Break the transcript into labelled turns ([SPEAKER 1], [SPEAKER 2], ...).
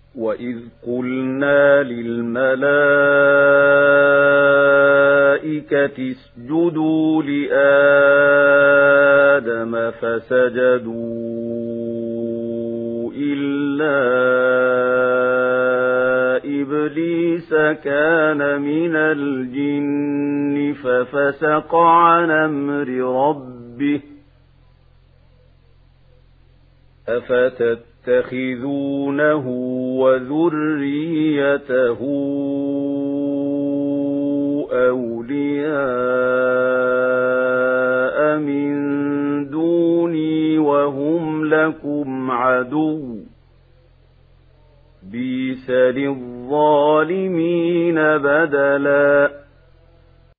[SPEAKER 1] وإذ قلنا للملائكة اسجدوا لآدم فسجدوا إلا إبليس كان من الجن ففسق عن أمر ربه أفتتخذونه وذريته أولياء من دوني وهم لكم عدو بئس للظالمين بدلا